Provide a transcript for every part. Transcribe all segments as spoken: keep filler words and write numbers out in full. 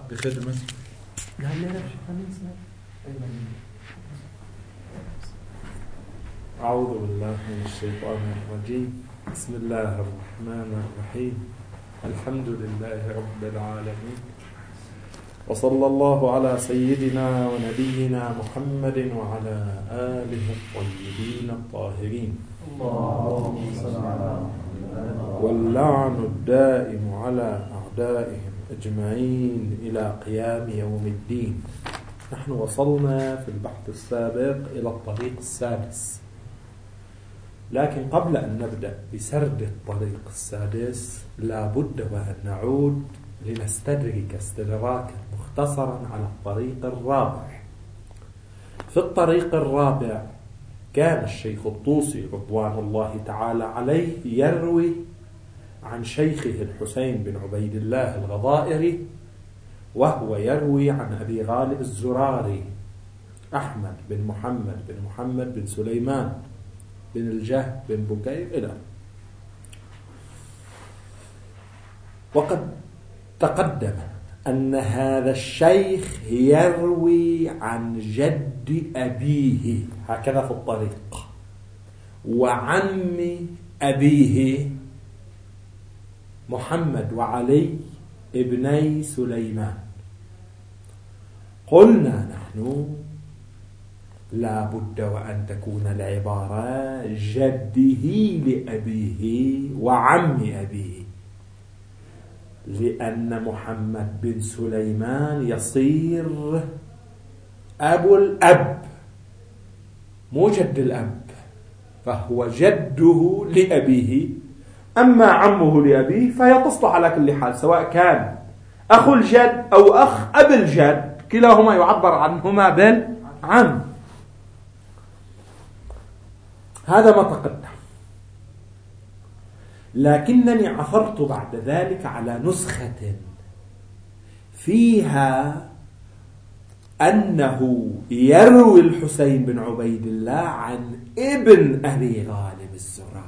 بخدمة أعوذ بالله من الشيطان الرجيم. بسم الله الرحمن الرحيم. الحمد لله رب العالمين، وصلى الله على سيدنا ونبينا محمد وعلى آله الطيبين الطاهرين. واللعن الدائم على أعدائهم أجمعين إلى قيام يوم الدين. نحن وصلنا في البحث السابق إلى الطريق السادس، لكن قبل أن نبدأ بسرد الطريق السادس لا بد وأن نعود لنستدرك استدراكا مختصرا على الطريق الرابع. في الطريق الرابع كان الشيخ الطوسي رضوان الله تعالى عليه يروي عن شيخه الحسين بن عبيد الله الغضائري، وهو يروي عن أبي غالب الزراري أحمد بن محمد بن محمد بن سليمان بن الجهد بن بكير إلى. وقد تقدم أن هذا الشيخ يروي عن جد أبيه هكذا في الطريق، وعم أبيه محمد وعلي ابني سليمان. قلنا نحن لا بد وأن تكون العبارة جده لأبيه وعم أبيه، لأن محمد بن سليمان يصير أبو الأب مو جد الأب، فهو جده لأبيه. أما عمه لأبيه فهي تصلح على كل حال، سواء كان أخو الجد أو أخ أب الجد، كلاهما يعبر عنهما بالعم. هذا ما تقدم، لكنني عثرت بعد ذلك على نسخة فيها أنه يروي الحسين بن عبيد الله عن ابن أبي غالب الزراري،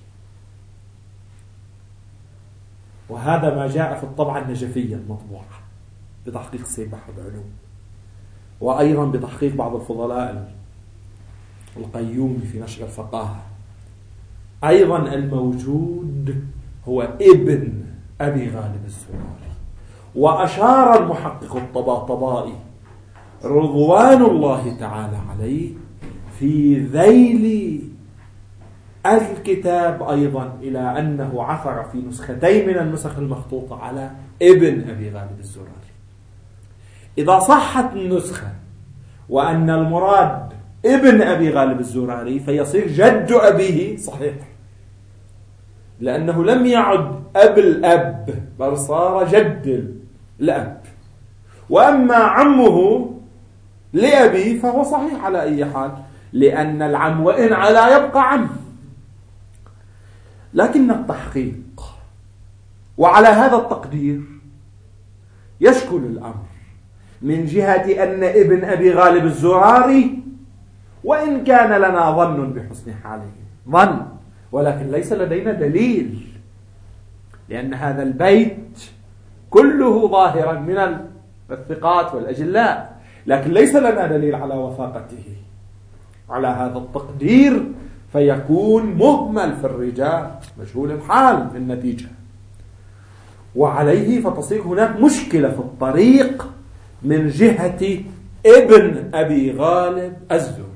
وهذا ما جاء في الطبعة النجفية المطبوعة بتحقيق سيد بحر العلوم، وأيضا بتحقيق بعض الفضلاء القيوم في نشر الفقاهة. أيضا الموجود هو ابن أبي غالب الزراري. وأشار المحقق الطباطبائي رضوان الله تعالى عليه في ذيل الكتاب أيضا إلى أنه عثر في نسختين من النسخ المخطوطة على ابن أبي غالب الزراري. إذا صحت النسخة وأن المراد ابن أبي غالب الزراري فيصير جد أبيه صحيح، لأنه لم يعد أب الأب بل صار جد الأب. وأما عمه لأبيه فهو صحيح على أي حال، لأن العم وإن علا يبقى عم. لكن التحقيق وعلى هذا التقدير يشكل الأمر من جهة أن ابن أبي غالب الزراري، وإن كان لنا ظن بحسن حاله ظن، ولكن ليس لدينا دليل، لأن هذا البيت كله ظاهرا من الثقات والأجلاء، لكن ليس لنا دليل على وثاقته. على هذا التقدير فيكون مهمل في الرجال مجهول الحال في النتيجة، وعليه فتصير هناك مشكلة في الطريق من جهة ابن أبي غالب الزراري.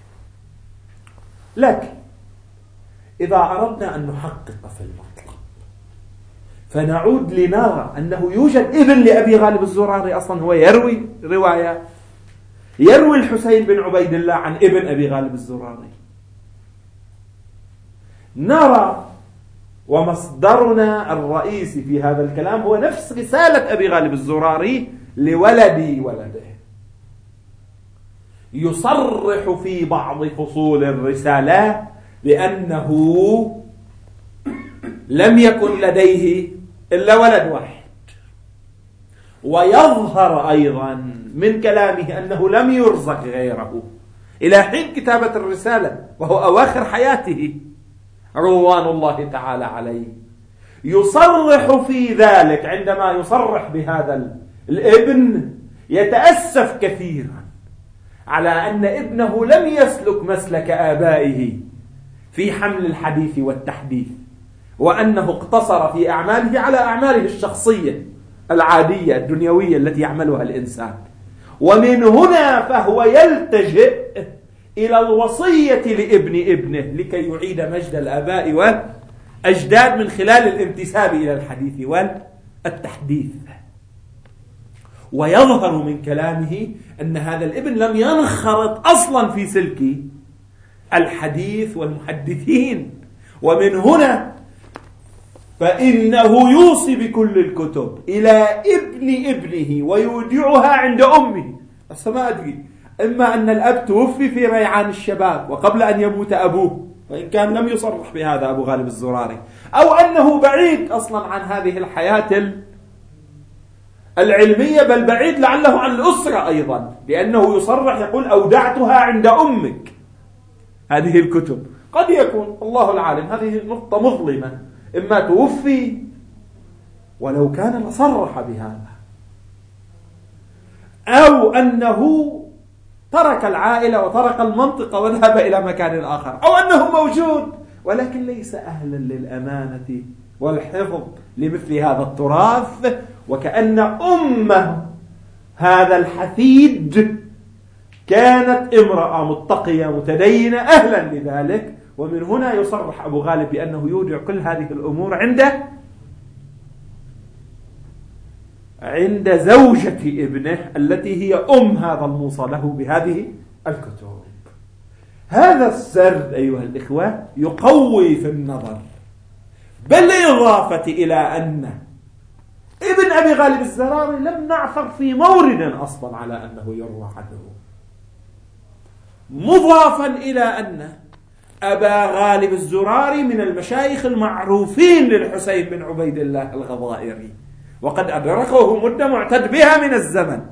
لكن إذا أردنا أن نحقق في المطلب فنعود لنرى أنه يوجد ابن لأبي غالب الزراري أصلا هو يروي رواية، يروي الحسين بن عبيد الله عن ابن أبي غالب الزراري. نرى ومصدرنا الرئيسي في هذا الكلام هو نفس رسالة أبي غالب الزراري لولدي ولده، يصرح في بعض فصول الرسالة بأنه لم يكن لديه إلا ولد واحد، ويظهر أيضا من كلامه أنه لم يرزق غيره إلى حين كتابة الرسالة، وهو أواخر حياته رضوان الله تعالى عليه. يصرح في ذلك عندما يصرح بهذا الابن يتأسف كثيرا على أن ابنه لم يسلك مسلك آبائه في حمل الحديث والتحديث، وأنه اقتصر في أعماله على أعماله الشخصية العادية الدنيوية التي يعملها الإنسان. ومن هنا فهو يلتجئ إلى الوصية لابن ابنه لكي يعيد مجد الآباء والأجداد من خلال الانتساب إلى الحديث والتحديث. ويظهر من كلامه أن هذا الابن لم ينخرط أصلا في سلك الحديث والمحدثين. ومن هنا فإنه يوصي بكل الكتب إلى ابن ابنه ويودعها عند أمه. بس ما أدري، إما أن الأب توفي في ريعان الشباب وقبل أن يموت أبوه، وإن كان لم يصرح بهذا أبو غالب الزراري، أو أنه بعيد أصلا عن هذه الحياة العلمية، بل بعيد لعله عن الأسرة أيضا، لأنه يصرح يقول أودعتها عند أمك هذه الكتب. قد يكون، الله العالم، هذه نقطة مظلمة، إما توفي ولو كان لصرح بهذا، أو أنه ترك العائلة وترك المنطقة وذهب إلى مكان آخر، أو أنه موجود ولكن ليس أهلا للأمانة والحفظ لمثل هذا التراث، وكأن أمه هذا الحفيد كانت امرأة متقية متدينة أهلا لذلك. ومن هنا يصرح أبو غالب بأنه يودع كل هذه الأمور عند عند زوجة ابنه التي هي أم هذا الموصى له بهذه الكتب. هذا السرد أيها الإخوة يقوي في النظر، بالإضافة إلى أن ابن أبي غالب الزراري لم نعثر في مورد أصلا على أنه يروى عنه، مضافا إلى أن أبا غالب الزراري من المشايخ المعروفين للحسين بن عبيد الله الغضائري، وقد أدركه مدة معتد بها من الزمن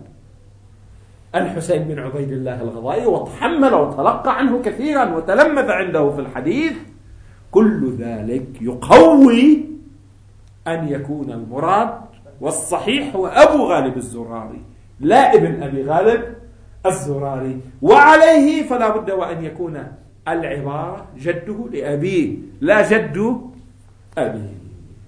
الحسين بن عبيد الله الغضائري، وتحمل وتلقى عنه كثيرا وتلمذ عنده في الحديث. كل ذلك يقوي أن يكون المراد والصحيح هو أبو غالب الزراري لا ابن أبي غالب الزراري. وعليه فلا بد وأن يكون العبارة جده لأبيه لا جد أبيه،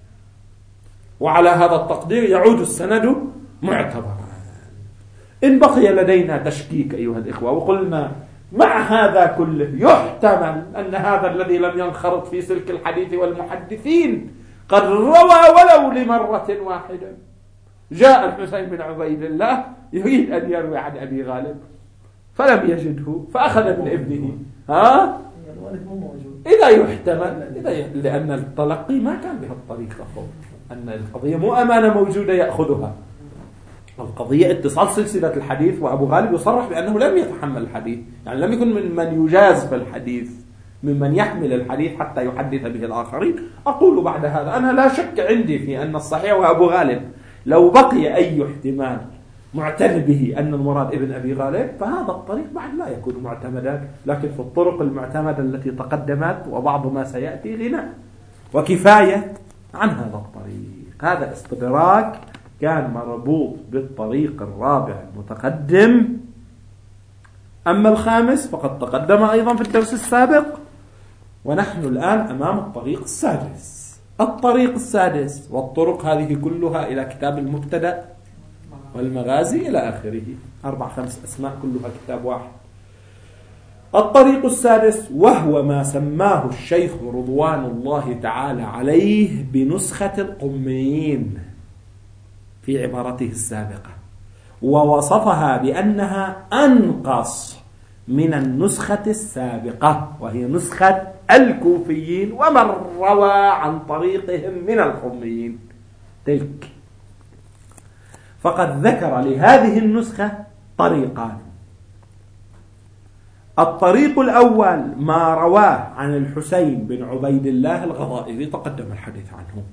وعلى هذا التقدير يعود السند معتبرا. إن بقي لدينا تشكيك أيها الإخوة وقلنا مع هذا كله يحتمل أن هذا الذي لم ينخرط في سلك الحديث والمحدثين قد روى ولو لمرة واحدة. جاء الحسين بن عبيد الله يريد أن يروي عن أبي غالب فلم يجده فأخذ من ابنه. ها؟ إذا يحتمل، إذا لأن التلقي ما كان بهالطريقة، أن القضية مو أمانة موجودة يأخذها، القضية اتصال سلسلة الحديث. وأبو غالب يصرح بأنه لم يتحمل الحديث، يعني لم يكن من من يجاز في الحديث، ممن يحمل الحديث حتى يحدث به الآخرين. أقول بعد هذا أنا لا شك عندي في أن الصحيح وأبو غالب لو بقي أي احتمال معتد به أن المراد ابن أبي غالب فهذا الطريق بعد لا يكون معتمدا، لكن في الطرق المعتمدة التي تقدمت وبعض ما سيأتي غنى وكفاية عن هذا الطريق. هذا استدراك كان مربوط بالطريق الرابع المتقدم. أما الخامس فقد تقدم أيضا في الدرس السابق، ونحن الآن أمام الطريق السادس. الطريق السادس والطرق هذه كلها إلى كتاب المبتدأ والمغازي إلى آخره، أربع خمس أسماء كلها كتاب واحد. الطريق السادس وهو ما سماه الشيخ رضوان الله تعالى عليه بنسخة القميين في عبارته السابقة، ووصفها بأنها أنقص من النسخة السابقة وهي نسخة الكوفيين ومن روى عن طريقهم من القميين تلك. فقد ذكر لهذه النسخة طريقان. الطريق الأول ما رواه عن الحسين بن عبيد الله الغضائري تقدم الحديث عنه،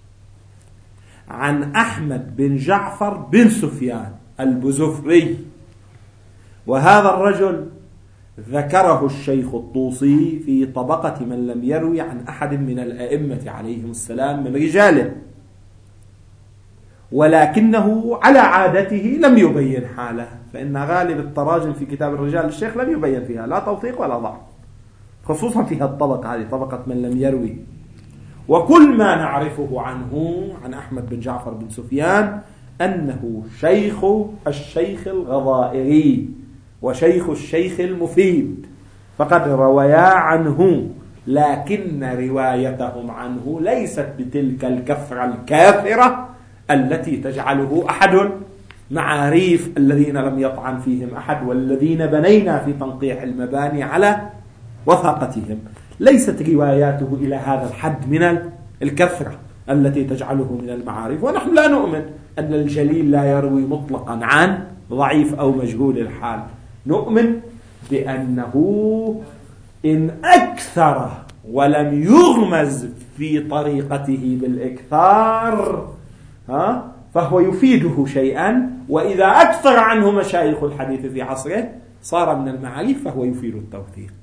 عن أحمد بن جعفر بن سفيان البزفري، وهذا الرجل ذكره الشيخ الطوسي في طبقة من لم يروي عن أحد من الأئمة عليهم السلام من رجاله. ولكنه على عادته لم يبين حاله، فإن غالب التراجم في كتاب الرجال للشيخ لم يبين فيها لا توثيق ولا ضعف، خصوصا فيها الطبقة هذه طبقة من لم يروي. وكل ما نعرفه عنه عن أحمد بن جعفر بن سفيان أنه شيخ الشيخ الغضائري وشيخ الشيخ المفيد، فقد رويا عنه، لكن روايتهم عنه ليست بتلك الكثرة الكافرة التي تجعله أحد معاريف الذين لم يطعن فيهم أحد والذين بنينا في تنقيح المباني على وثاقتهم. ليست رواياته إلى هذا الحد من الكثرة التي تجعله من المعارف. ونحن لا نؤمن أن الجليل لا يروي مطلقا عن ضعيف أو مجهول الحال، نؤمن بأنه إن أكثر ولم يغمز في طريقته بالإكثار ها فهو يفيده شيئا، وإذا أكثر عنه مشايخ الحديث في عصره صار من المعارف فهو يفيد التوثيق.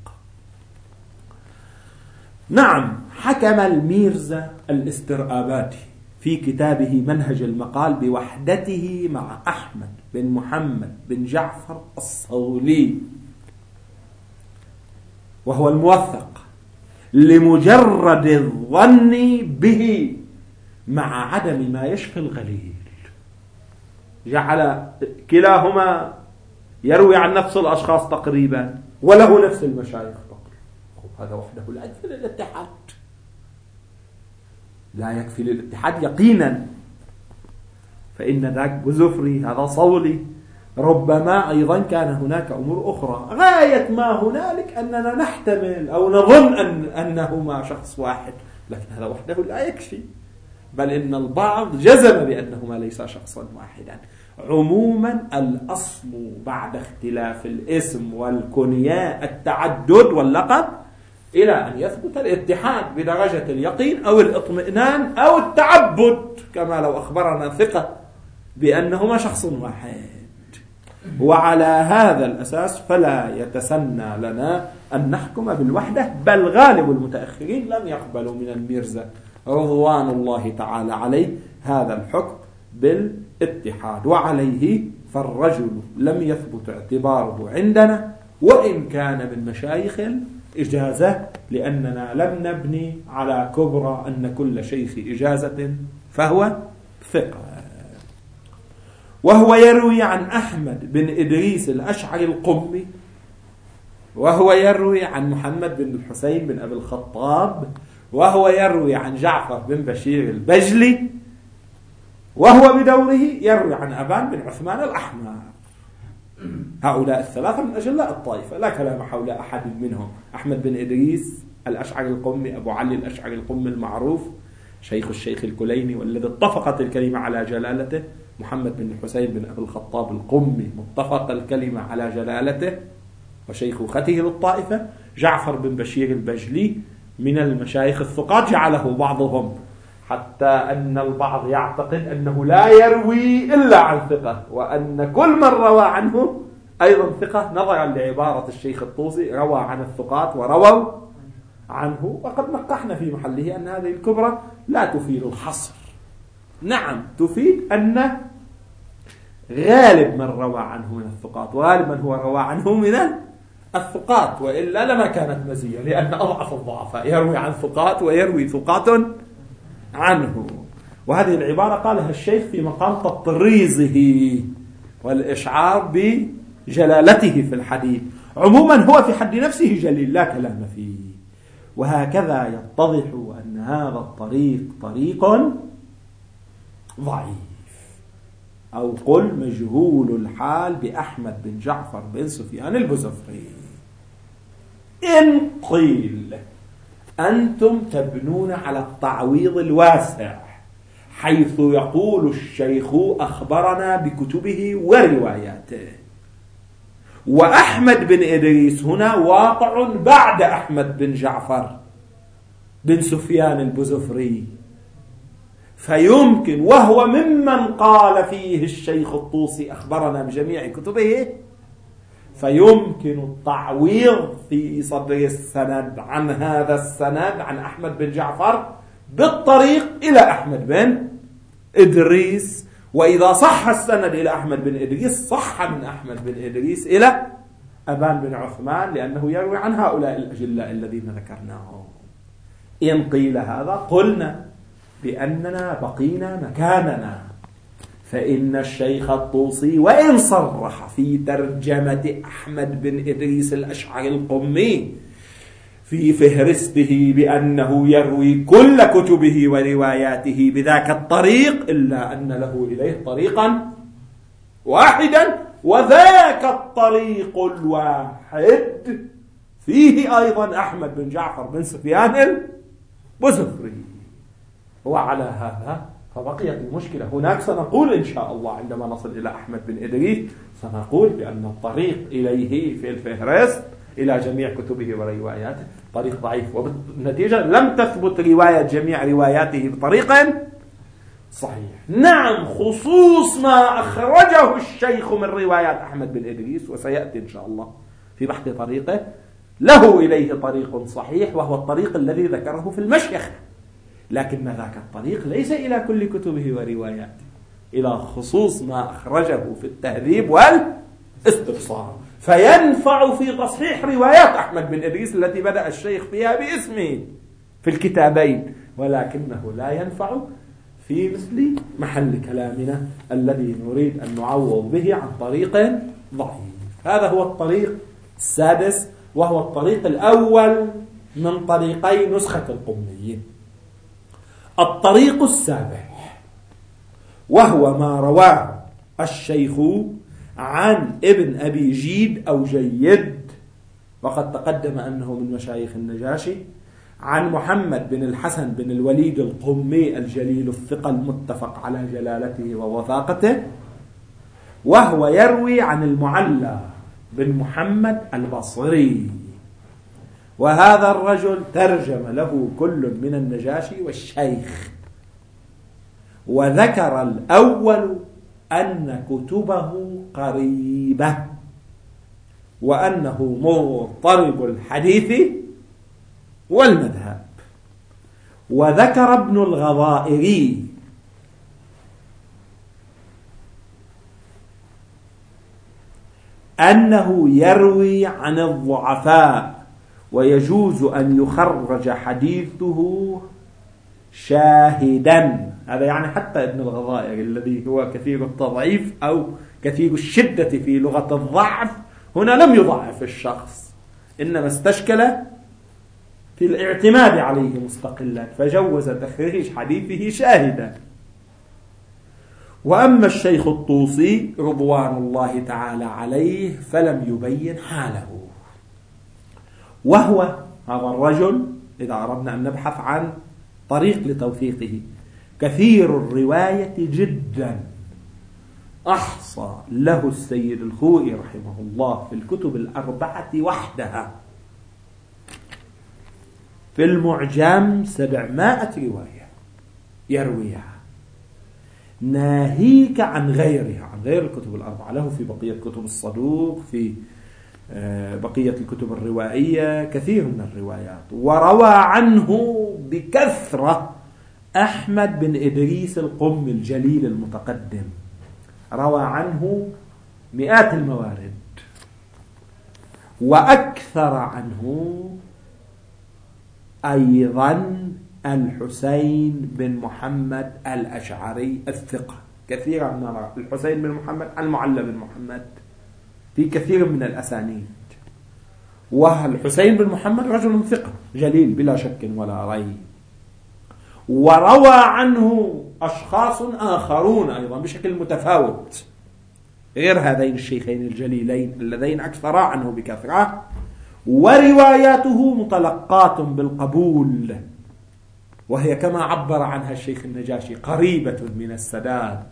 نعم، حكم الميرزا الاسترآباتي في كتابه منهج المقال بوحدته مع أحمد بن محمد بن جعفر الصولي، وهو الموثق، لمجرد الظن به مع عدم ما يشفي الغليل. جعل كلاهما يروي عن نفس الأشخاص تقريبا وله نفس المشايخ، هذا وحده لا يكفي للاتحاد، لا يكفي للاتحاد يقينا، فإن ذاك بزفري هذا صولي، ربما أيضا كان هناك أمور أخرى. غاية ما هنالك أننا نحتمل أو نظن أن أنهما شخص واحد، لكن هذا وحده لا يكفي، بل إن البعض جزم بأنهما ليس شخصا واحدا. عموما الأصل بعد اختلاف الاسم والكنية التعدد واللقب، إلى أن يثبت الاتحاد بدرجة اليقين أو الاطمئنان أو التعبد، كما لو أخبرنا ثقة بأنهما شخص واحد. وعلى هذا الأساس فلا يتسنى لنا أن نحكم بالوحدة، بل غالب المتأخرين لم يقبلوا من الميرزا رضوان الله تعالى عليه هذا الحكم بالاتحاد، وعليه فالرجل لم يثبت اعتباره عندنا وإن كان من مشايخ الإجازة، لأننا لم نبني على كبرى أن كل شيخ إجازة فهو ثقة. وهو يروي عن أحمد بن إدريس الأشعري القمي، وهو يروي عن محمد بن الحسين بن أبي الخطاب، وهو يروي عن جعفر بن بشير البجلي، وهو بدوره يروي عن أبان بن عثمان الأحمر. هؤلاء الثلاثة من أجلاء الطائفة، لا كلام حول أحد منهم. أحمد بن إدريس الأشعري القمي، أبو علي الأشعري القمي المعروف، شيخ الشيخ الكليني والذي اتفقت الكلمة على جلالته. محمد بن الحسين بن أبي الخطاب القمي متفق الكلمة على جلالته وشيخوخته للطائفة. جعفر بن بشير البجلي من المشايخ الثقات، جعله بعضهم حتى أن البعض يعتقد أنه لا يروي إلا عن ثقة، وأن كل من روى عنه أيضا ثقة، نظرا لعبارة الشيخ الطوسي روى عن الثقات ورووا عنه. وقد نقحنا في محله أن هذه الكبرى لا تفيد الحصر، نعم تفيد أن غالب من روى عنه من الثقات، وغالب من هو روى عنه من الثقات، وإلا لما كانت مزية، لأن أضعف الضعفاء يروي عن ثقات ويروي ثقات عنه. وهذه العبارة قالها الشيخ في مقام تطريزه والإشعار بجلالته في الحديث. عموما هو في حد نفسه جليل لا كلام فيه. وهكذا يتضح أن هذا الطريق طريق ضعيف، أو قل مجهول الحال بأحمد بن جعفر بن سفيان البزفري. إن قيل أنتم تبنون على التعويض الواسع، حيث يقول الشيخ أخبرنا بكتبه ورواياته، وأحمد بن إدريس هنا واقع بعد أحمد بن جعفر بن سفيان البزفري، فيمكن، وهو ممن قال فيه الشيخ الطوسي أخبرنا بجميع كتبه، فيمكن التعويض في صدر السند عن هذا السند عن أحمد بن جعفر بالطريق إلى أحمد بن إدريس، وإذا صح السند إلى أحمد بن إدريس صح من أحمد بن إدريس إلى أبان بن عثمان، لأنه يروي عن هؤلاء الأجلاء الذين ذكرناهم. إن قيل هذا قلنا بأننا بقينا مكاننا، فإن الشيخ الطوسي وإن صرح في ترجمة أحمد بن إدريس الأشعري القمي في فهرسته بأنه يروي كل كتبه ورواياته بذاك الطريق، إلا أن له إليه طريقا واحدا، وذاك الطريق الواحد فيه أيضا أحمد بن جعفر بن سفيان البزفري. وعلى هذا فبقيت المشكلة هناك. سنقول إن شاء الله عندما نصل إلى أحمد بن إدريس سنقول بأن الطريق إليه في الفهرست إلى جميع كتبه ورواياته طريق ضعيف، وبالنتيجة لم تثبت رواية جميع رواياته بطريق صحيح. نعم، خصوص ما أخرجه الشيخ من روايات أحمد بن إدريس، وسيأتي إن شاء الله في بحث طريقه، له إليه طريق صحيح وهو الطريق الذي ذكره في المشيخة، لكن ذاك الطريق ليس إلى كل كتبه ورواياته، إلى خصوص ما أخرجه في التهذيب والاستبصار، فينفع في تصحيح روايات أحمد بن إدريس التي بدأ الشيخ فيها باسمه في الكتابين، ولكنه لا ينفع في مثل محل كلامنا الذي نريد أن نعوض به عن طريق ضعيف. هذا هو الطريق السادس، وهو الطريق الأول من طريقي نسخة القميين. الطريق السابع وهو ما رواه الشيخ عن ابن أبي جيد أو جيد، وقد تقدم أنه من مشايخ النجاشي، عن محمد بن الحسن بن الوليد القمي الجليل الثقة المتفق على جلالته ووثاقته، وهو يروي عن المعلى بن محمد البصري، وهذا الرجل ترجم له كل من النجاشي والشيخ. وذكر الأول أن كتبه قريبة، وأنه مضطرب الحديث والمذهب. وذكر ابن الغضائري أنه يروي عن الضعفاء، ويجوز أن يخرج حديثه شاهدا. هذا يعني حتى ابن الغضائري الذي هو كثير التضعيف أو كثير الشدة في لغة الضعف هنا لم يضعف الشخص، إنما استشكل في الاعتماد عليه مستقلا، فجوز تخريج حديثه شاهدا. وأما الشيخ الطوسي رضوان الله تعالى عليه فلم يبين حاله، وهو هذا الرجل إذا أردنا أن نبحث عن طريق لتوثيقه كثير الرواية جدا، أحصى له السيد الخوئي رحمه الله في الكتب الأربعة وحدها في المعجم سبعمائة رواية يرويها، ناهيك عن غيرها، عن غير الكتب الأربعة. له في بقية كتب الصدوق، في بقية الكتب الروائية كثير من الروايات. وروى عنه بكثرة أحمد بن إدريس القم الجليل المتقدم، روى عنه مئات الموارد. وأكثر عنه أيضا الحسين بن محمد الأشعري الثقة، كثيرا نرى الحسين بن محمد المعلى بن محمد في كثير من الأسانيد. والحسين بن محمد رجل ثقة جليل بلا شك ولا ريب. وروى عنه أشخاص آخرون أيضا بشكل متفاوت غير هذين الشيخين الجليلين اللذين أكثرا عنه بكثرة، ورواياته متلقاة بالقبول، وهي كما عبر عنها الشيخ النجاشي قريبة من السداد.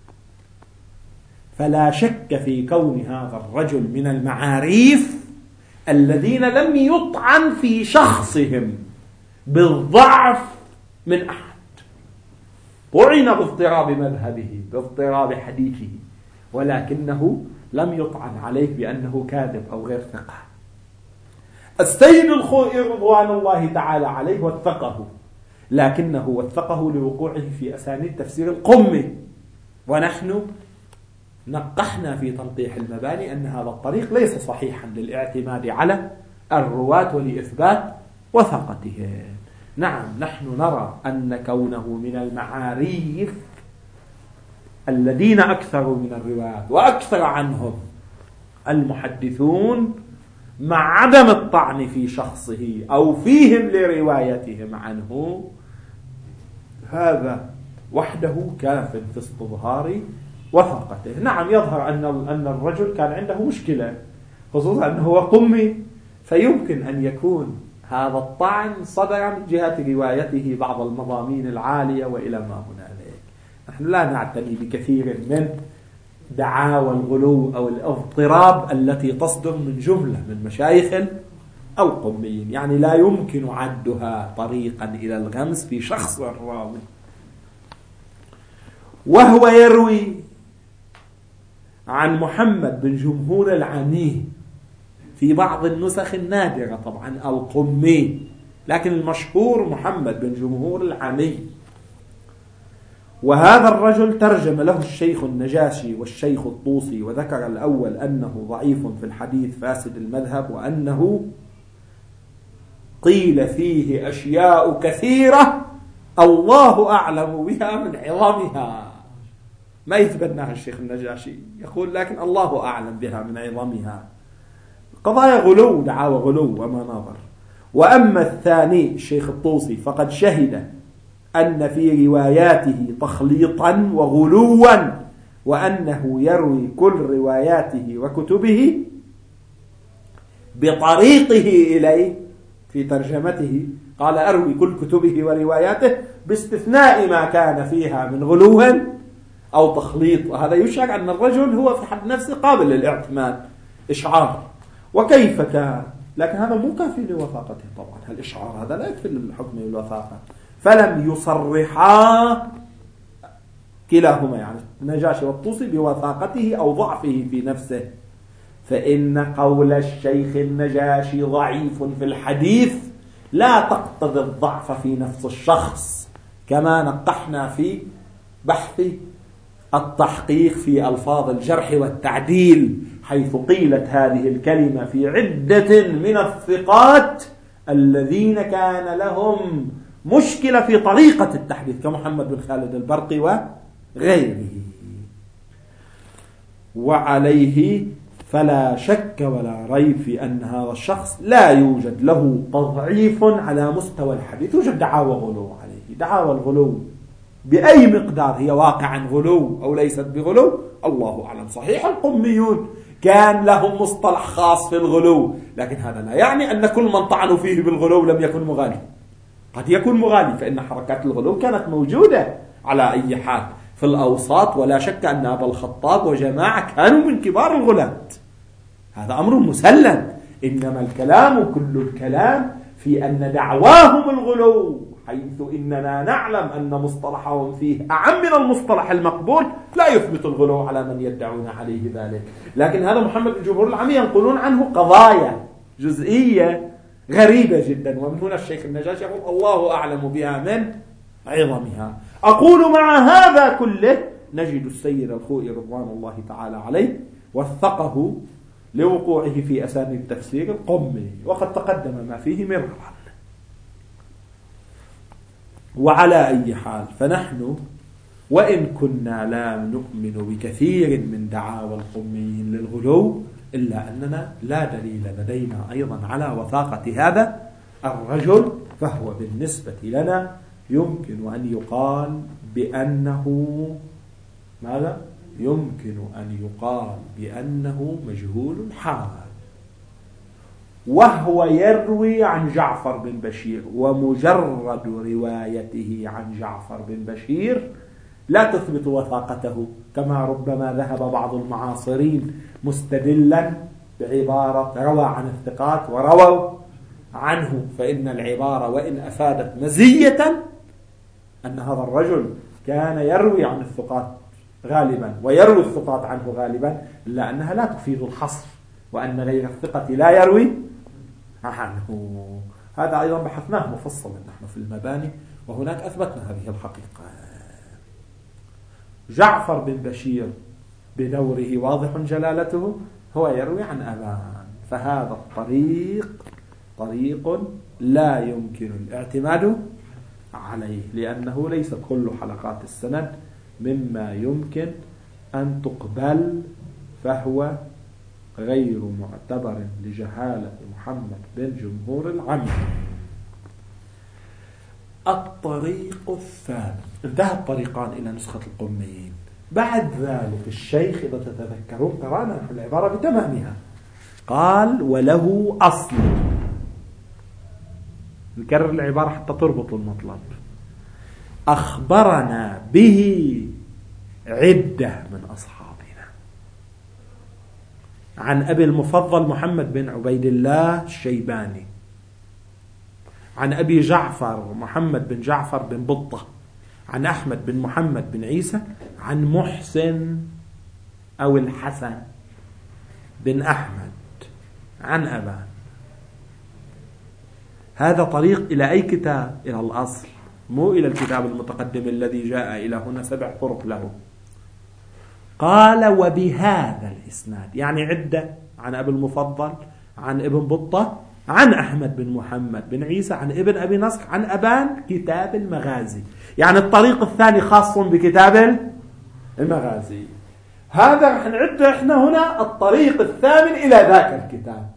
فلا شك في كون هذا الرجل من المعاريف الذين لم يطعن في شخصهم بالضعف من أحد، طعن باضطراب مذهبه باضطراب حديثه، ولكنه لم يطعن عليه بأنه كاذب أو غير ثقة. السيد الخوئي رضوان الله تعالى عليه وثقه، لكنه وثقه لوقوعه في أسانيد تفسير القمي، ونحن نقحنا في تنقيح المباني أن هذا الطريق ليس صحيحا للاعتماد على الرواة ولإثبات وثاقتهم. نعم، نحن نرى أن كونه من المعاريف الذين أكثروا من الرواة وأكثر عنهم المحدثون، مع عدم الطعن في شخصه أو فيهم لروايتهم عنه، هذا وحده كاف في استظهار وثاقته. نعم، يظهر أن أن الرجل كان عنده مشكلة، خصوصا أنه هو قمي، فيمكن أن يكون هذا الطعن صدر من جهة روايته بعض المضامين العالية وإلى ما هنالك. نحن لا نعتني بكثير من دعاوى الغلو أو الاضطراب التي تصدر من جملة من مشايخ أو قميين، يعني لا يمكن عدها طريقا إلى الغمس في شخص الراوي. وهو يروي عن محمد بن جمهور العمي في بعض النسخ النادرة طبعا القمي، لكن المشهور محمد بن جمهور العمي. وهذا الرجل ترجم له الشيخ النجاشي والشيخ الطوسي، وذكر الأول أنه ضعيف في الحديث فاسد المذهب، وأنه قيل فيه أشياء كثيرة الله أعلم بها من عظمها. ما يتبناها الشيخ النجاشي، يقول لكن الله أعلم بها من عظمها. قضايا غلو، دعاوى غلو وما نظر. وأما الثاني الشيخ الطوسي فقد شهد أن في رواياته تخليطا وغلوا، وأنه يروي كل رواياته وكتبه بطريقه إليه. في ترجمته قال أروي كل كتبه ورواياته باستثناء ما كان فيها من غلو أو تخليط، وهذا يشعر أن الرجل هو في حد نفسه قابل للاعتماد إشعار. وكيف كان؟ لكن هذا مو كافي لوثاقته طبعا، هالإشعار هذا لا يكفي للحكم بالوثاقة، فلم يصرحا كلاهما يعني النجاشي والطوسي بوثاقته أو ضعفه في نفسه. فإن قول الشيخ النجاشي ضعيف في الحديث لا تقتضي الضعف في نفس الشخص، كما نقحنا في بحث التحقيق في ألفاظ الجرح والتعديل، حيث قيلت هذه الكلمة في عدة من الثقات الذين كان لهم مشكلة في طريقة التحديث كمحمد بن خالد البرقي وغيره. وعليه فلا شك ولا ريب في أن هذا الشخص لا يوجد له تضعيف على مستوى الحديث. يوجد دعاوى غلو عليه، دعاوى الغلو بأي مقدار هي واقعا غلو أو ليست بغلو الله أعلم. صحيح القميون كان لهم مصطلح خاص في الغلو، لكن هذا لا يعني أن كل من طعنوا فيه بالغلو لم يكن مغالي. قد يكون مغالي، فإن حركات الغلو كانت موجودة على أي حال في الأوساط، ولا شك أن أبا الخطاب وجماعة كانوا من كبار الغلاة، هذا أمر مسلم. إنما الكلام كل الكلام في أن دعواهم الغلو، حيث إننا نعلم أن مصطلحهم فيه أعم من المصطلح المقبول، لا يثبت الغلو على من يدعون عليه ذلك. لكن هذا محمد بن جمهور العمي ينقلون عنه قضايا جزئية غريبة جدا، ومن هنا الشيخ النجاشي يقول الله أعلم بها من عظمها. أقول مع هذا كله نجد السيد الخوئي رضوان الله تعالى عليه وثقه لوقوعه في أسانيد التفسير القمي، وقد تقدم ما فيه مرارا. وعلى أي حال فنحن وإن كنا لا نؤمن بكثير من دعاوى القميين للغلو، إلا أننا لا دليل لدينا أيضا على وثاقة هذا الرجل، فهو بالنسبة لنا يمكن أن يقال بأنه ماذا؟ يمكن أن يقال بأنه مجهول حال. وهو يروي عن جعفر بن بشير، ومجرد روايته عن جعفر بن بشير لا تثبت وثاقته، كما ربما ذهب بعض المعاصرين مستدلا بعبارة روى عن الثقات ورووا عنه. فإن العبارة وإن أفادت مزية أن هذا الرجل كان يروي عن الثقات غالبا ويروي الثقات عنه غالبا، إلا أنها لا تفيد الحصر، وأن غير الثقة لا يروي عنه. هذا أيضا بحثناه مفصلا نحن في المباني، وهناك أثبتنا هذه الحقيقة. جعفر بن بشير بدوره واضح جلالته هو يروي عن أبان. فهذا الطريق طريق لا يمكن الاعتماد عليه، لأنه ليست كل حلقات السند مما يمكن أن تقبل، فهو غير معتبر لجهالة محمد بن جمهور العامة. الطريق الثاني، انتهى الطريقان إلى نسخة القميين. بعد ذلك الشيخ إذا تتذكرون قرأنا العبارة بتمامها، قال وله أصل. نكرر العبارة حتى تربط المطلب. أخبرنا به عدة من أصحابنا عن أبي المفضل محمد بن عبيد الله الشيباني، عن أبي جعفر محمد بن جعفر بن بطة، عن أحمد بن محمد بن عيسى، عن محسن أو الحسن بن أحمد عن أبان. هذا طريق إلى أي كتاب؟ إلى الأصل، مو إلى الكتاب المتقدم الذي جاء إلى هنا سبع طرق له. قال وبهذا الإسناد، يعني عدة، عن أبي المفضل، عن ابن بطة، عن أحمد بن محمد بن عيسى، عن ابن أبي نصر، عن أبان، كتاب المغازي. يعني الطريق الثاني خاص بكتاب المغازي. هذا رح نعده احنا هنا الطريق الثامن إلى ذاك الكتاب،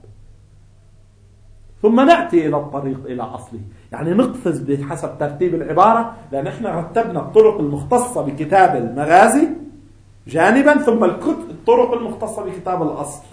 ثم نأتي إلى الطريق إلى أصله، يعني نقفز بحسب ترتيب العبارة، لأن احنا رتبنا الطرق المختصة بكتاب المغازي جانبا، ثم الطرق المختصة بكتاب الأصل.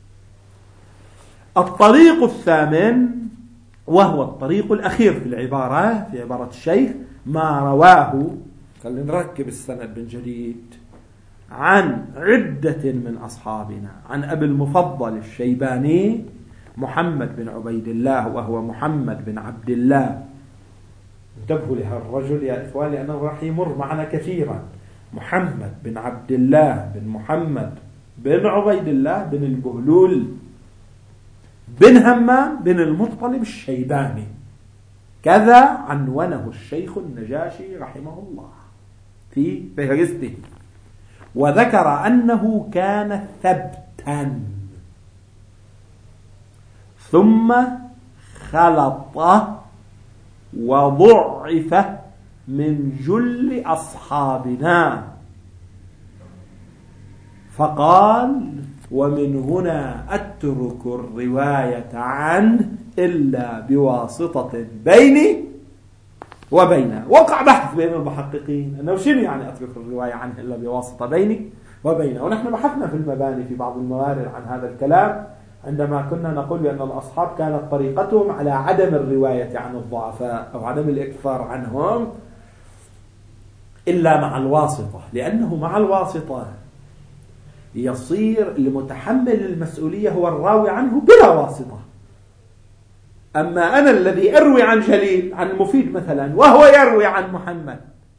الطريق الثامن وهو الطريق الأخير في العبارة، في عبارة الشيخ، ما رواه، خلينا نركب السند من جديد، عن عدة من أصحابنا عن أبي المفضل الشيباني محمد بن عبيد الله، وهو محمد بن عبد الله. انتبهوا لهذا الرجل يا إخوان لأنه راح يمر معنا كثيرا. محمد بن عبد الله بن محمد بن عبيد الله بن البهلول بن همام بن المطلب الشيباني، كذا عنونه الشيخ النجاشي رحمه الله في فهرسته، وذكر أنه كان ثبتا ثم خلط وضعف من جل أصحابنا، فقال ومن هنا أترك الرواية عنه إلا بواسطة بيني وبينه. وقع بحث بين المحققين أنه شنو يعني أترك الرواية عنه إلا بواسطة بيني وبينه، ونحن بحثنا في المباني في بعض الموارد عن هذا الكلام، عندما كنا نقول بأن الأصحاب كانت طريقتهم على عدم الرواية عن الضعفاء أو عدم الإكثار عنهم إلا مع الواسطة، لأنه مع الواسطة يصير المتحمل المسؤولية هو الراوي عنه بلا واسطة. أما أنا الذي أروي عن جليل، عن مفيد مثلا، وهو يروي عن محمد،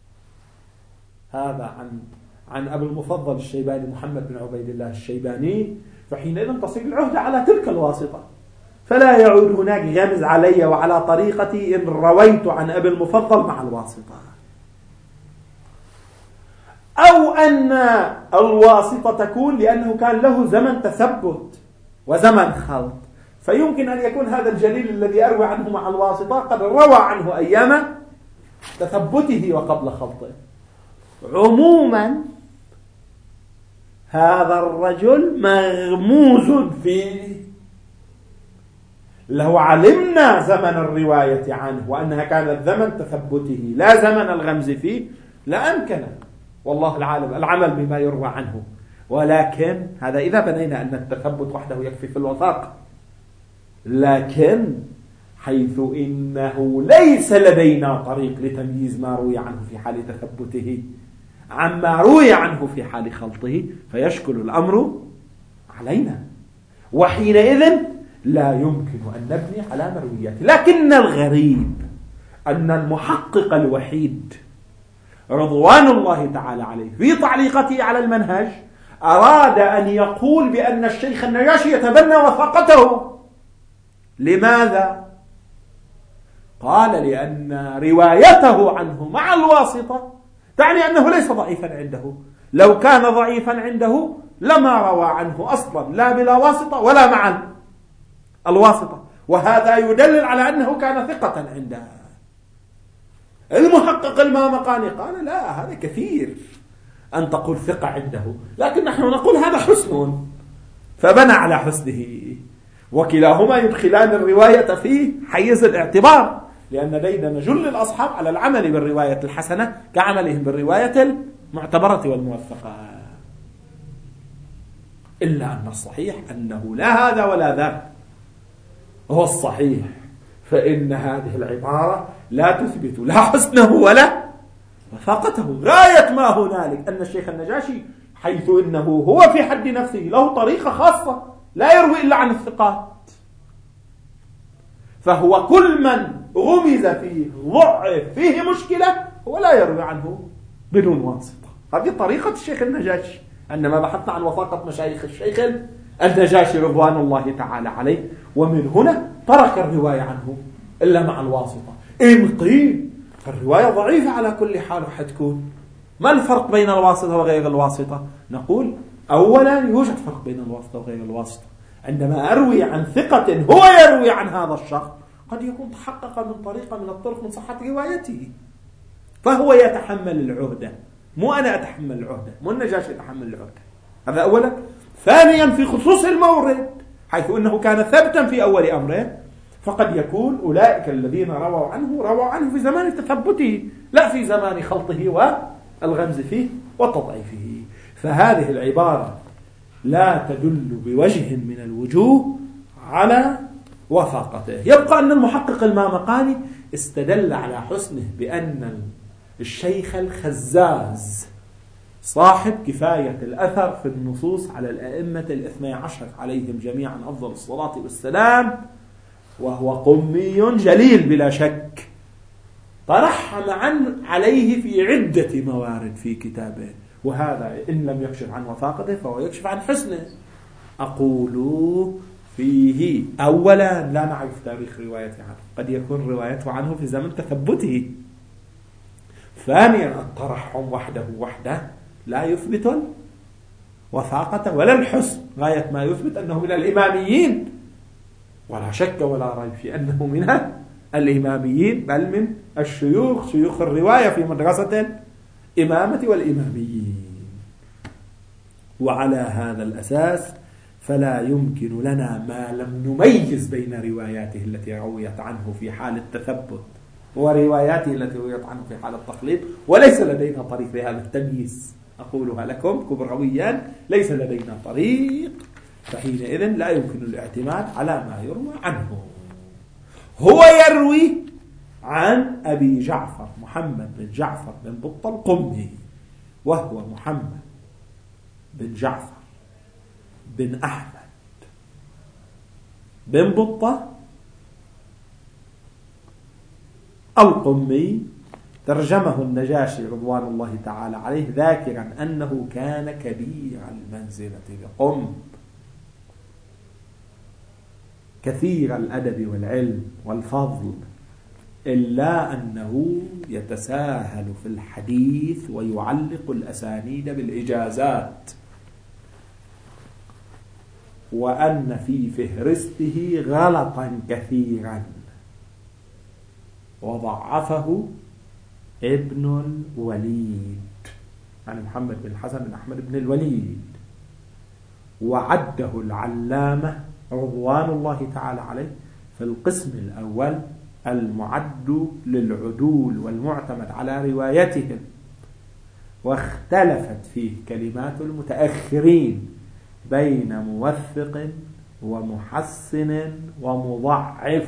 هذا عن عن أبي المفضل الشيباني محمد بن عبيد الله الشيباني، فحينئذ تصير العهدة على تلك الواسطة، فلا يعود هناك غمز علي وعلى طريقتي إن رويت عن أبي المفضل مع الواسطة. أو أن الواسطة تكون لأنه كان له زمن تثبت وزمن خلط، فيمكن أن يكون هذا الجليل الذي أروي عنه مع الواسطة قد روى عنه أيام تثبته وقبل خلطه. عموما هذا الرجل مغموز فيه، لو علمنا زمن الرواية عنه وأنها كانت زمن تثبته لا زمن الغمز فيه لأمكن والله العالم العمل بما يروى عنه، ولكن هذا إذا بنينا أن التثبت وحده يكفي في الوثاق، لكن حيث إنه ليس لدينا طريق لتمييز ما روي عنه في حال تثبته عما روي عنه في حال خلطه، فيشكل الأمر علينا، وحينئذ لا يمكن أن نبني على مروياته. لكن الغريب أن المحقق الوحيد رضوان الله تعالى عليه في تعليقته على المنهج أراد أن يقول بأن الشيخ النجاشي يتبنى وثاقته. لماذا؟ قال لأن روايته عنه مع الواسطة تعني أنه ليس ضعيفا عنده، لو كان ضعيفا عنده لما روى عنه أصلا لا بلا واسطة ولا مع الواسطة، وهذا يدلل على أنه كان ثقة عنده. المحقق المامقاني قال لا، هذا كثير أن تقول ثقة عنده، لكن نحن نقول هذا حسن، فبنى على حسنه. وكلاهما يدخلان الرواية في حيز الاعتبار، لأن ديدن جل الأصحاب على العمل بالرواية الحسنة كعملهم بالرواية المعتبرة والموثقة، إلا أن الصحيح أنه لا هذا ولا ذاك. هو الصحيح فإن هذه العبارة لا تثبت لا حسنه ولا وثاقته. غاية ما هنالك أن الشيخ النجاشي حيث إنه هو في حد نفسه له طريقة خاصة لا يروي إلا عن الثقات، فهو كل من غمز فيه ضعف فيه مشكلة هو لا يروي عنه بدون واسطة. هذه طريقة الشيخ النجاشي، عندما بحثنا عن وثاقة مشايخ الشيخ النجاشي رضوان الله تعالى عليه، ومن هنا ترك الرواية عنه إلا مع الواسطة. إن قيل فالرواية ضعيفة على كل حال حتكون، ما الفرق بين الواسطة وغير الواسطة؟ نقول أولا يوجد فرق بين الواسطة وغير الواسطة. عندما أروي عن ثقة هو يروي عن هذا الشخص قد يكون تحقق من طريقة من الطرق من صحة روايته، فهو يتحمل العهدة، مو أنا أتحمل العهدة، مو النجاشي يتحمل العهدة. هذا أولا. ثانيا في خصوص المورد، حيث أنه كان ثبتا في أول أمره، فقد يكون أولئك الذين رووا عنه رووا عنه في زمان تثبته لا في زمان خلطه والغمز فيه وتضعيفه. فهذه العبارة لا تدل بوجه من الوجوه على وثاقته. يبقى أن المحقق المامقاني استدل على حسنه بأن الشيخ الخزاز صاحب كفاية الأثر في النصوص على الأئمة الاثني عشر عليهم جميعا أفضل الصلاة والسلام، وهو قمي جليل بلا شك، ترحم عن عليه في عدة موارد في كتابه، وهذا إن لم يكشف عن وثاقته فهو يكشف عن حسنه. أقول فيه أولا لا نعرف تاريخ روايته عنه، قد يكون روايته عنه في زمن تثبته. ثانيا الترحم وحده وحده لا يثبت وثاقته ولا الحسن، غاية ما يثبت أنه من الإماميين، ولا شك ولا ريب في أنه من الإماميين، بل من الشيوخ، شيوخ الرواية في مدرسة الإمامة والإماميين. وعلى هذا الأساس فلا يمكن لنا ما لم نميز بين رواياته التي رويت عنه في حال التثبت ورواياته التي رويت عنه في حال التقليد، وليس لدينا طريق لهذا التمييز. أقولها لكم كبرويا، ليس لدينا طريق، فحينئذ لا يمكن الاعتماد على ما يروى عنه. هو يروي عن أبي جعفر محمد بن جعفر بن بطة القمي، وهو محمد بن جعفر بن أحمد بن بطة القمي. ترجمه النجاشي رضوان الله تعالى عليه ذاكرا أنه كان كبير المنزلة بقم، كثير الأدب والعلم والفضل، إلا أنه يتساهل في الحديث ويعلق الأسانيد بالإجازات، وأن في فهرسته غلطا كثيرا وضعفه ابن الوليد، يعني محمد بن الحسن بن أحمد بن الوليد، وعده العلامة رضوان الله تعالى عليه في القسم الأول المعد للعدول والمعتمد على روايتهم، واختلفت فيه كلمات المتأخرين بين موثق ومحسن ومضعف،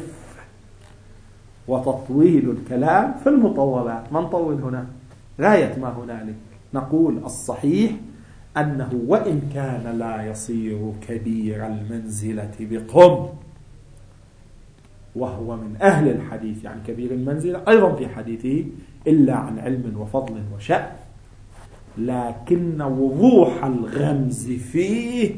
وتطويل الكلام في المطولات. ما نطول هنا، غاية ما هنالك نقول الصحيح أنه وإن كان لا يصير كبير المنزلة بقم، وهو من أهل الحديث يعني كبير المنزلة أيضا في حديثه إلا عن علم وفضل وشأن، لكن وضوح الغمز فيه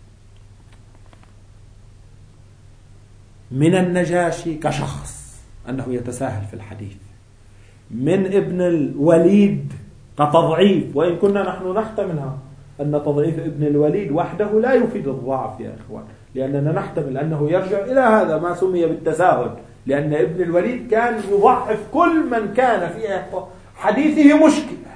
من النجاشي كشخص أنه يتساهل في الحديث، من ابن الوليد كتضعيف، وإن كنا نحن نحتملها أن تضعيف ابن الوليد وحده لا يفيد الضعف يا إخوان، لأننا نحتمل أنه يرجع إلى هذا ما سمي بالتساهل، لأن ابن الوليد كان يضعف كل من كان في حديثه مشكلة،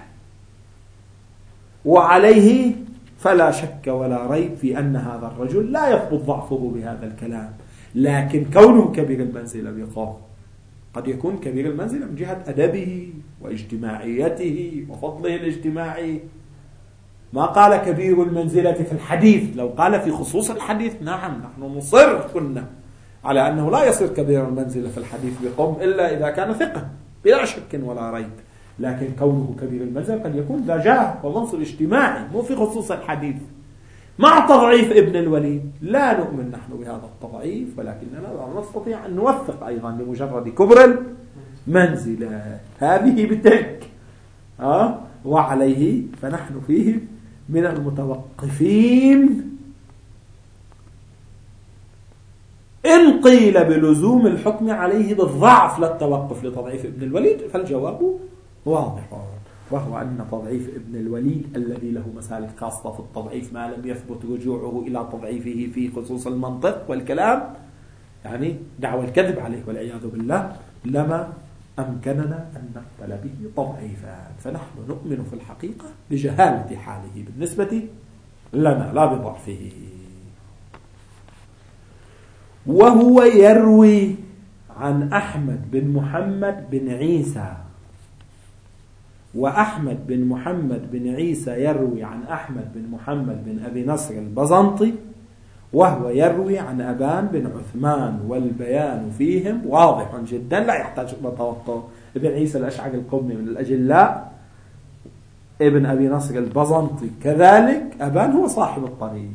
وعليه فلا شك ولا ريب في أن هذا الرجل لا يثبت ضعفه بهذا الكلام. لكن كونه كبير المنزلة بقوم قد يكون كبير المنزلة من جهة أدبه واجتماعيته وفضله الاجتماعي. ما قال كبير المنزلة في الحديث، لو قال في خصوص الحديث نعم نحن نصر كنا على أنه لا يصير كبير المنزلة في الحديث بقوم إلا إذا كان ثقة بلا شك ولا ريب. لكن كونه كبير المنزلة قد يكون ذا جاه ومنصب اجتماعي مو في خصوص الحديث. مع تضعيف ابن الوليد لا نؤمن نحن بهذا التضعيف، ولكننا لا نستطيع أن نوثق أيضا لمجرد كبر المنزلة هذه بتلك أه؟ وعليه فنحن فيه من المتوقفين إن قيل بلزوم الحكم عليه بالضعف لا التوقف لتضعيف ابن الوليد فالجواب واضح، وهو أن تضعيف ابن الوليد الذي له مسالك خاصة في التضعيف ما لم يثبت رجوعه إلى تضعيفه في خصوص المنطق والكلام، يعني دعوى الكذب عليه والعياذ بالله، لما أمكننا أن نقبل به تضعيفا. فنحن نؤمن في الحقيقة بجهالة حاله بالنسبة لنا لا بضعفه. وهو يروي عن أحمد بن محمد بن عيسى، وأحمد بن محمد بن عيسى يروي عن أحمد بن محمد بن أبي نصر البزنطي، وهو يروي عن أبان بن عثمان، والبيان فيهم واضح جدا لا يحتاج إلى توضح. ابن عيسى الأشعري القمي من الأجلاء، ابن أبي نصر البزنطي كذلك، أبان هو صاحب الطريق.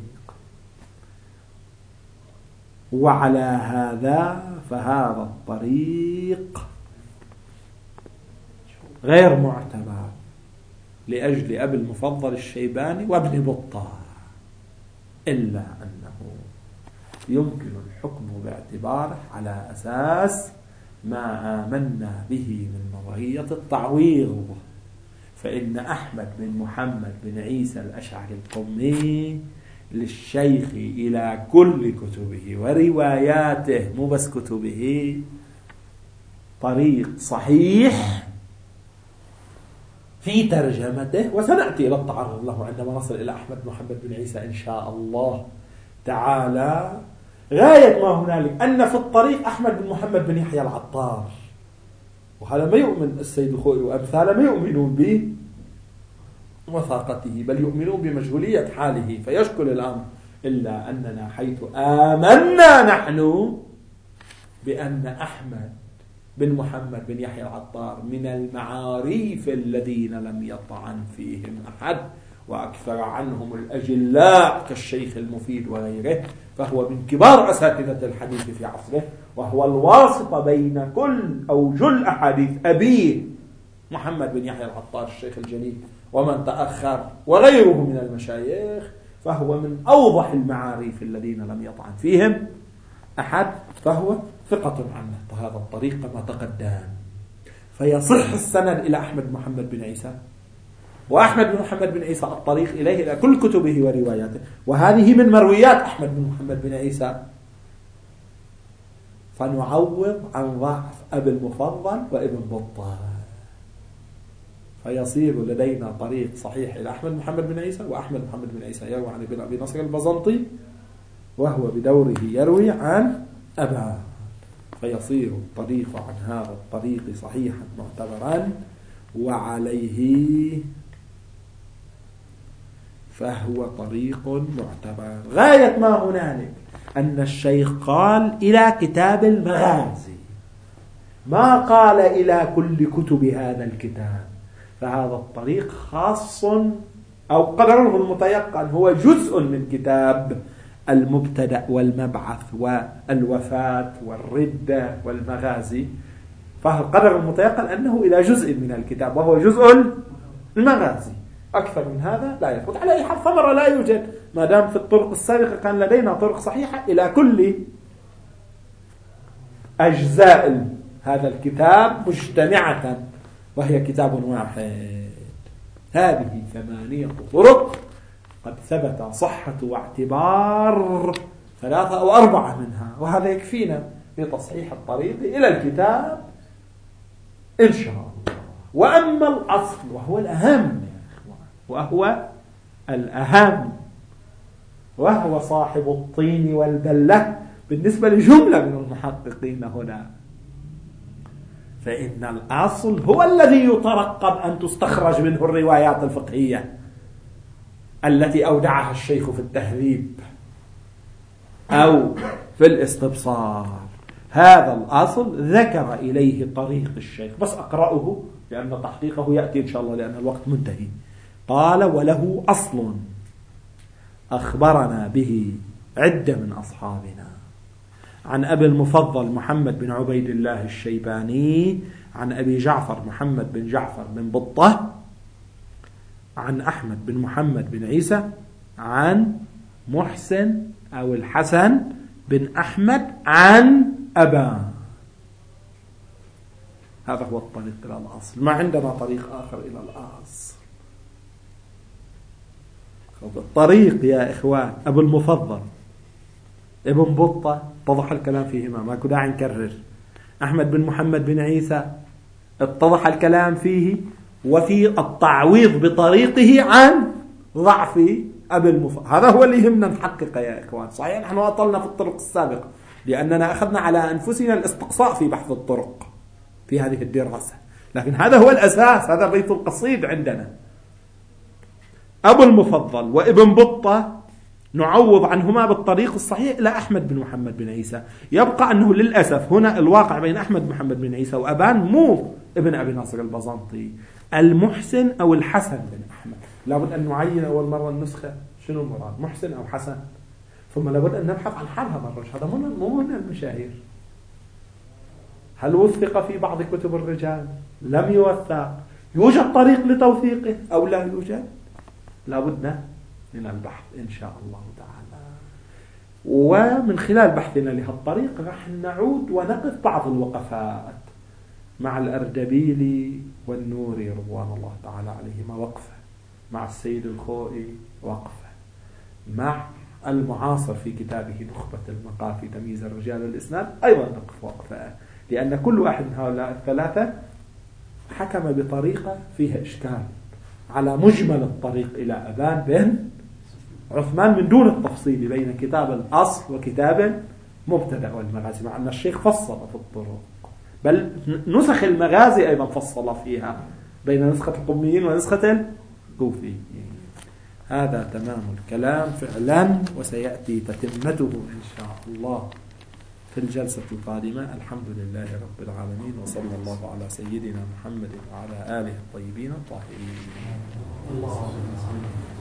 وعلى هذا فهذا الطريق غير معتبر لأجل أبي المفضل الشيباني وابن بطة، إلا أنه يمكن الحكم باعتباره على أساس ما آمنا به من نظرية التعويض. فإن أحمد بن محمد بن عيسى الأشعري القمي للشيخ إلى كل كتبه ورواياته مو بس كتبه طريق صحيح في ترجمته، وسنأتي إلى التعرض له عندما نصل إلى أحمد بن محمد بن عيسى إن شاء الله تعالى. غاية ما هنالك أن في الطريق أحمد بن محمد بن يحيى العطار، وهذا ما يؤمن السيد الخوئي وأمثاله ما يؤمنون به وثاقته، بل يؤمنون بمجهولية حاله فيشكل الأمر. إلا أننا حيث آمنا نحن بأن أحمد بن محمد بن يحيى العطار من المعاريف الذين لم يطعن فيهم أحد، وأكثر عنهم الأجلاء كالشيخ المفيد وغيره، فهو من كبار أساتذة الحديث في عصره، وهو الواسطة بين كل أو جل أحاديث أبيه محمد بن يحيى العطار الشيخ الجليل ومن تأخر وغيره من المشايخ، فهو من أوضح المعاريف الذين لم يطعن فيهم أحد، فهو ثقة عنه هذا الطريق كما تقدم. فيصح السند إلى أحمد محمد بن عيسى، وأحمد بن محمد بن عيسى الطريق إليه إلى كل كتبه ورواياته، وهذه من مرويات أحمد بن محمد بن عيسى. فنعوض عن ضعف أبي المفضل وابن بطة، فيصير لدينا طريق صحيح إلى أحمد محمد بن عيسى، وأحمد محمد بن عيسى يروي عن ابن أبي نصر البزنطي، وهو بدوره يروي عن أبان، فيصير الطريق عن هذا الطريق صحيحا معتبرا، وعليه فهو طريق معتبر. غاية ما هنالك أن الشيخ قال إلى كتاب المغازي، ما قال إلى كل كتب هذا الكتاب، فهذا الطريق خاص أو قدره المتيقن هو جزء من كتاب المبتدأ والمبعث والوفاة والردة والمغازي، فالقدر المتيقن أنه إلى جزء من الكتاب وهو جزء المغازي. أكثر من هذا لا يثبت. على أي حال ثمرة لا يوجد، ما دام في الطرق السابقة كان لدينا طرق صحيحة إلى كل أجزاء هذا الكتاب مجتمعة وهي كتاب واحد. هذه ثمانية طرق قد ثبت صحة واعتبار ثلاثة أو أربعة منها، وهذا يكفينا لتصحيح الطريق إلى الكتاب إن شاء الله. وأما الأصل وهو الأهم وهو الأهم وهو صاحب الطين والبلة بالنسبة لجملة من المحققين هنا، فإن الأصل هو الذي يترقب أن تستخرج منه الروايات الفقهية التي أودعها الشيخ في التهذيب أو في الاستبصار. هذا الأصل ذكر إليه طريق الشيخ، بس أقرأه لأن تحقيقه يأتي إن شاء الله لأن الوقت منتهي. قال: وله أصل أخبرنا به عدة من أصحابنا عن أبي المفضل محمد بن عبيد الله الشيباني عن أبي جعفر محمد بن جعفر بن بطة عن أحمد بن محمد بن عيسى عن محسن أو الحسن بن أحمد عن أبان. هذا هو الطريق إلى الأصل، ما عندنا طريق آخر إلى الأصل. الطريق يا إخوان أبو المفضل ابن بطة اتضح الكلام فيهما، ما كنا داعي نكرر. أحمد بن محمد بن عيسى اتضح الكلام فيه، وفي التعويض بطريقه عن ضعف أبي المفضل. هذا هو اللي يهمنا نحققه يا إخوان. صحيح نحن أطلنا في الطرق السابقة لأننا أخذنا على أنفسنا الاستقصاء في بحث الطرق في هذه الدراسة، لكن هذا هو الأساس، هذا بيت القصيد عندنا. أبو المفضل وابن بطة نعوض عنهما بالطريق الصحيح إلى أحمد بن محمد بن عيسى. يبقى أنه للأسف هنا الواقع بين أحمد بن محمد بن عيسى وأبان مو ابن أبي ناصر البزنطي، المحسن أو الحسن بن أحمد. لابد أن نعين أول مرة النسخة شنو المراد، محسن أو حسن، ثم لابد أن نبحث عن حال هذا الرجل. هذا مو من المشاهير. هل وثق في بعض كتب الرجال؟ لم يوثق. يوجد طريق لتوثيقه أو لا يوجد؟ لابد من البحث إن شاء الله تعالى. ومن خلال بحثنا لهالطريق راح نعود ونقف بعض الوقفات مع الأردبيلي والنوري رضوان الله تعالى عليهما وقفة، مع السيد الخوئي وقفة، مع المعاصر في كتابه نخبة المقافي تمييز الرجال والإسناد أيضا نقف وقفة، لأن كل واحد من هؤلاء الثلاثة حكم بطريقة فيها إشكال على مجمل الطريق إلى أبان بن عثمان من دون التفصيل بين كتاب الأصل وكتاب مبتدأ والمغازي، مع أن الشيخ فصل في الطرق، بل نسخ المغازي أيضا فصل فيها بين نسخة القميين ونسخة الكوفيين. هذا تمام الكلام فعلا، وسيأتي تتمته إن شاء الله في الجلسة القادمة. الحمد لله رب العالمين، وصلى الله على سيدنا محمد وعلى آله الطيبين الطاهرين.